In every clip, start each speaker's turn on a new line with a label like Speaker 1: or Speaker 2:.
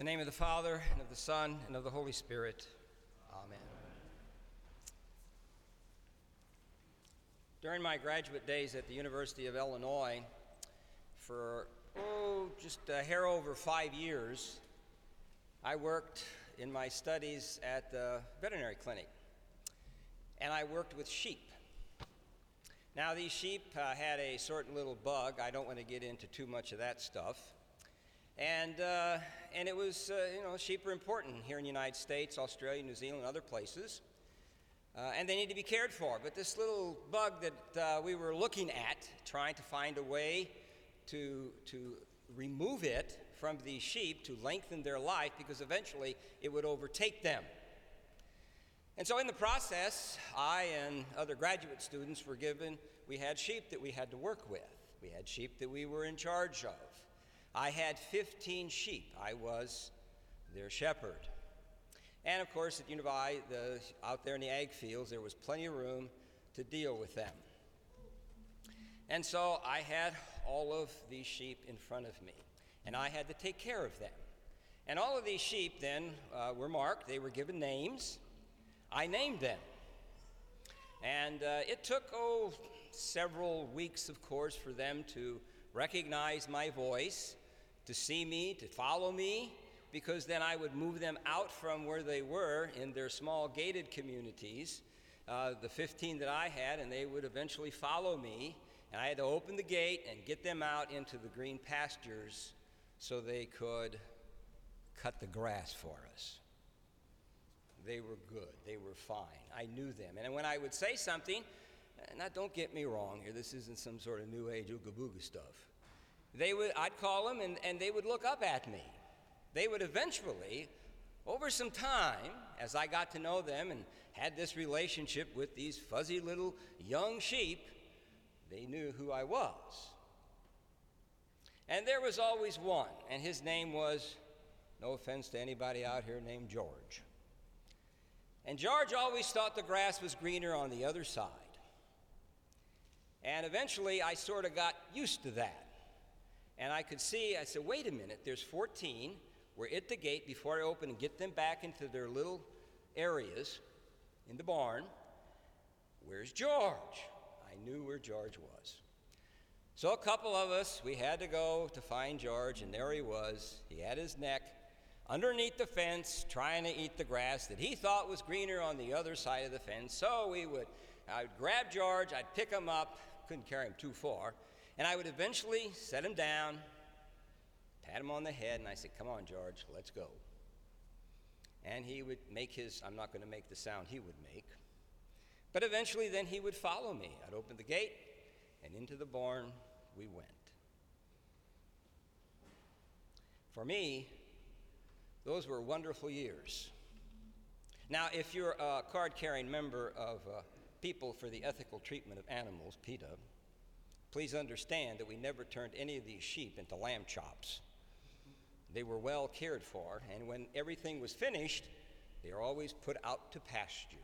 Speaker 1: In the name of the Father, and of the Son, and of the Holy Spirit. Amen. During my graduate days at the University of Illinois, for just a hair over 5 years, I worked in my studies at the veterinary clinic, and I worked with sheep. Now, these sheep had a certain little bug. I don't want to get into too much of that stuff. And it was, sheep are important here in the United States, Australia, New Zealand, other places. And they need to be cared for. But this little bug that we were looking at, trying to find a way to remove it from these sheep to lengthen their life, because eventually it would overtake them. And so in the process, I and other graduate students we had sheep that we had to work with. We had sheep that we were in charge of. I had 15 sheep. I was their shepherd. And of course, at Univi, out there in the ag fields, there was plenty of room to deal with them. And so I had all of these sheep in front of me, and I had to take care of them. And all of these sheep then were marked. They were given names. I named them. And it took, several weeks, of course, for them to recognize my voice, to see me, to follow me, because then I would move them out from where they were in their small gated communities, the 15 that I had, and they would eventually follow me. And I had to open the gate and get them out into the green pastures so they could cut the grass for us. They were good. They were fine. I knew them. And when I would say something, now don't get me wrong here, this isn't some sort of new age ooga booga stuff. I'd call them and they would look up at me. They would eventually, over some time, as I got to know them and had this relationship with these fuzzy little young sheep, they knew who I was. And there was always one, and his name was, no offense to anybody out here named George. And George always thought the grass was greener on the other side. And eventually I sort of got used to that. And I said, wait a minute, there's 14. We're at the gate before I open and get them back into their little areas in the barn. Where's George? I knew where George was. So a couple of us, we had to go to find George, and there he was. He had his neck underneath the fence, trying to eat the grass that he thought was greener on the other side of the fence. So I would grab George, I'd pick him up, couldn't carry him too far, and I would eventually set him down, pat him on the head, and I said, come on, George, let's go. And he would make I'm not going to make the sound he would make, but eventually then he would follow me. I'd open the gate, and into the barn we went. For me, those were wonderful years. Now, if you're a card-carrying member of People for the Ethical Treatment of Animals, PETA, please understand that we never turned any of these sheep into lamb chops. They were well cared for, and when everything was finished, they were always put out to pasture.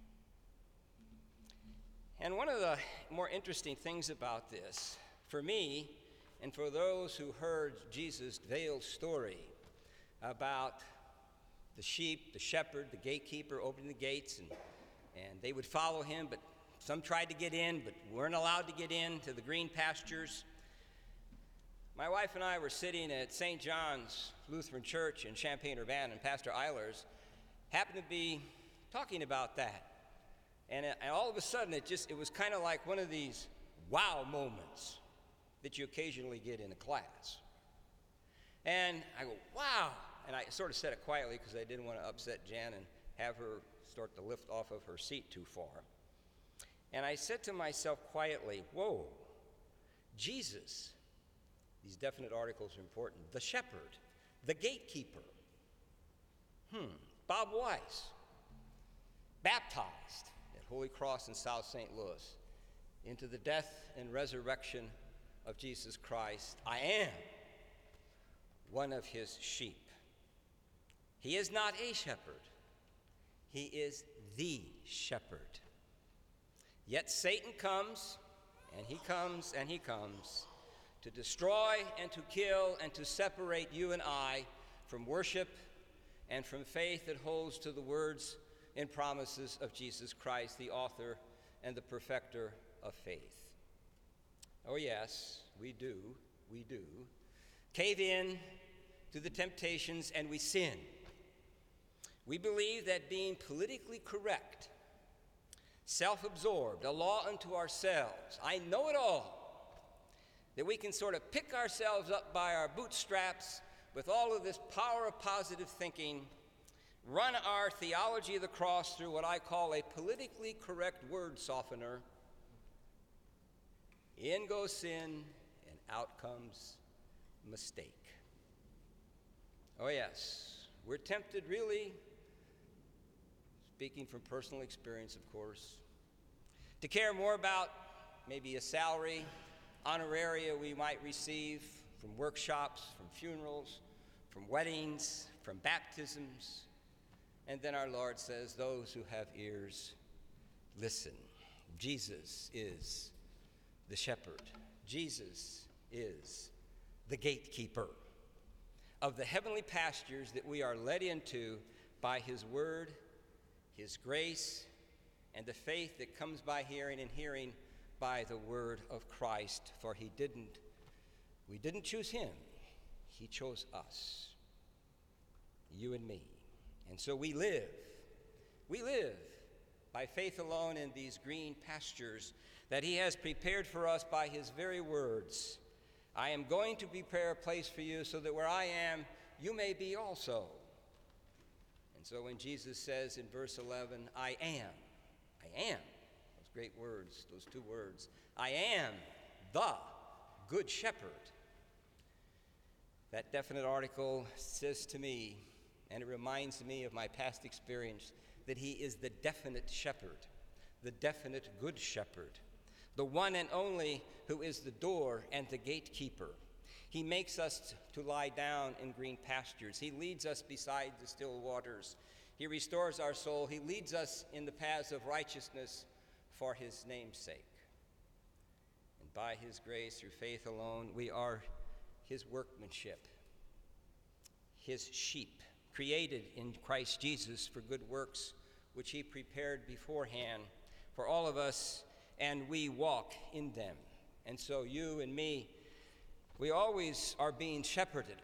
Speaker 1: And one of the more interesting things about this, for me, and for those who heard Jesus' veiled story about the sheep, the shepherd, the gatekeeper opening the gates, and they would follow him, but some tried to get in, but weren't allowed to get in to the green pastures. My wife and I were sitting at St. John's Lutheran Church in Champaign-Urbana, and Pastor Eilers happened to be talking about that. And all of a sudden, it was kind of like one of these wow moments that you occasionally get in a class. And I go, wow. And I sort of said it quietly because I didn't want to upset Jan and have her start to lift off of her seat too far. And I said to myself quietly, whoa, Jesus, these definite articles are important, the shepherd, the gatekeeper, Bob Weiss, baptized at Holy Cross in South St. Louis into the death and resurrection of Jesus Christ. I am one of his sheep. He is not a shepherd. He is the shepherd. Yet Satan comes, and he comes, and he comes to destroy and to kill and to separate you and I from worship and from faith that holds to the words and promises of Jesus Christ, the author and the perfecter of faith. Oh yes, we do. Cave in to the temptations and we sin. We believe that being politically correct, self-absorbed, a law unto ourselves, I know it all, that we can sort of pick ourselves up by our bootstraps with all of this power of positive thinking, run our theology of the cross through what I call a politically correct word softener. In goes sin, and out comes mistake. Oh yes, we're tempted really, speaking from personal experience, of course, to care more about maybe a salary, honoraria we might receive from workshops, from funerals, from weddings, from baptisms. And then our Lord says, those who have ears, listen. Jesus is the shepherd. Jesus is the gatekeeper of the heavenly pastures that we are led into by his word, his grace, and the faith that comes by hearing, and hearing by the word of Christ. For we didn't choose him, he chose us, you and me. And so we live by faith alone in these green pastures that he has prepared for us by his very words. I am going to prepare a place for you so that where I am, you may be also. And so when Jesus says in verse 11, I am, those great words, those two words, I am the good shepherd. That definite article says to me, and it reminds me of my past experience, that he is the definite shepherd, the definite good shepherd, the one and only who is the door and the gatekeeper. He makes us to lie down in green pastures. He leads us beside the still waters. He restores our soul. He leads us in the paths of righteousness for his name's sake. And by his grace, through faith alone, we are his workmanship, his sheep, created in Christ Jesus for good works, which he prepared beforehand for all of us, and we walk in them. And so you and me, we always are being shepherded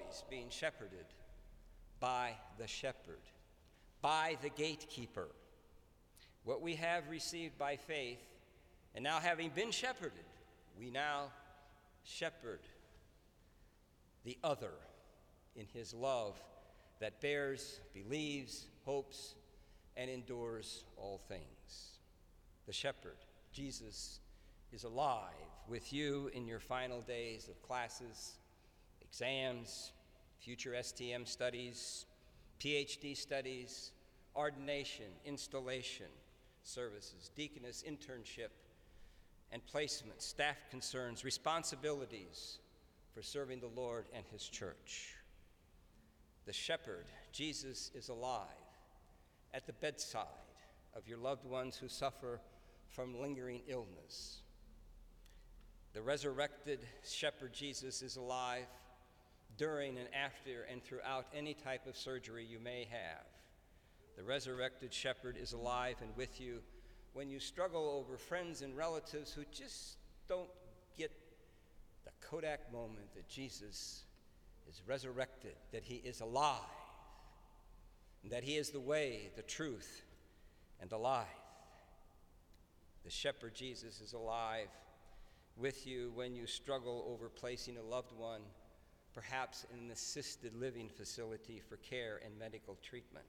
Speaker 1: by the shepherd, by the gatekeeper. What we have received by faith, and now having been shepherded, we now shepherd the other in his love that bears, believes, hopes, and endures all things. The shepherd, Jesus, is alive with you in your final days of classes, exams, future STM studies, PhD studies, ordination, installation, services, deaconess, internship, and placement, staff concerns, responsibilities for serving the Lord and his church. The shepherd, Jesus, is alive at the bedside of your loved ones who suffer from lingering illness. The resurrected shepherd, Jesus, is alive during and after and throughout any type of surgery you may have. The resurrected shepherd is alive and with you when you struggle over friends and relatives who just don't get the Kodak moment that Jesus is resurrected, that he is alive, and that he is the way, the truth, and the life. The shepherd Jesus is alive with you when you struggle over placing a loved one, perhaps in an assisted living facility for care and medical treatment.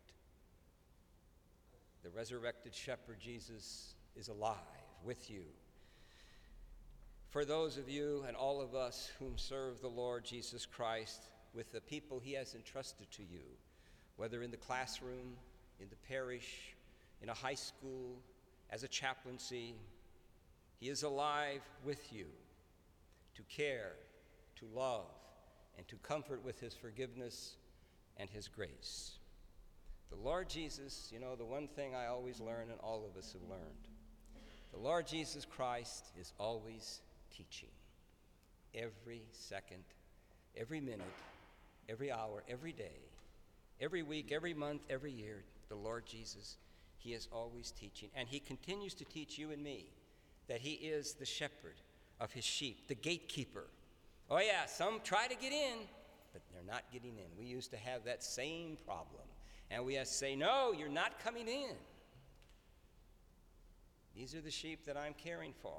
Speaker 1: The resurrected shepherd Jesus is alive with you. For those of you and all of us whom serve the Lord Jesus Christ with the people he has entrusted to you, whether in the classroom, in the parish, in a high school, as a chaplaincy, he is alive with you to care, to love, and to comfort with his forgiveness and his grace. The Lord Jesus, the one thing I always learn and all of us have learned, the Lord Jesus Christ is always teaching. Every second, every minute, every hour, every day, every week, every month, every year, the Lord Jesus, he is always teaching. And he continues to teach you and me that he is the shepherd of his sheep, the gatekeeper. Oh yeah, some try to get in, but they're not getting in. We used to have that same problem. And we have to say, no, you're not coming in. These are the sheep that I'm caring for.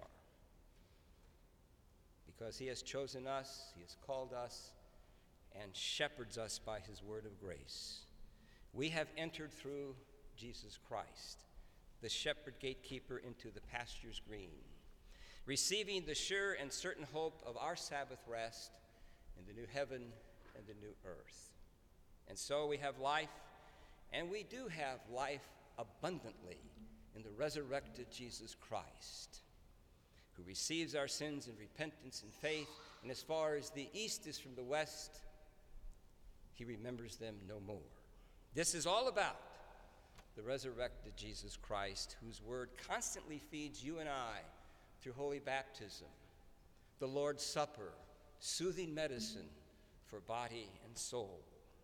Speaker 1: Because he has chosen us, he has called us, and shepherds us by his word of grace. We have entered through Jesus Christ, the shepherd gatekeeper, into the pastures green, receiving the sure and certain hope of our Sabbath rest in the new heaven and the new earth. And so we have life, and we do have life abundantly in the resurrected Jesus Christ, who receives our sins in repentance and faith, and as far as the east is from the west, he remembers them no more. This is all about the resurrected Jesus Christ, whose word constantly feeds you and I through holy baptism, the Lord's Supper, soothing medicine for body and soul.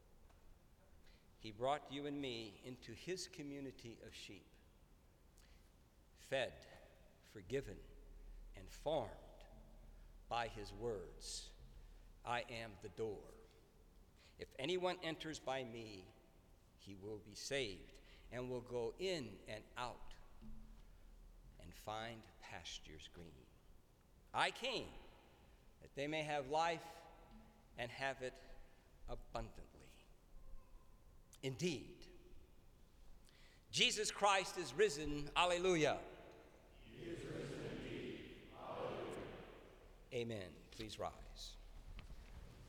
Speaker 1: He brought you and me into his community of sheep, fed, forgiven, and formed by his words. I am the door. If anyone enters by me, he will be saved and will go in and out and find pastures green. I came that they may have life and have it abundantly. Indeed, Jesus Christ is risen. Alleluia. He is risen indeed. Alleluia. Amen. Please rise.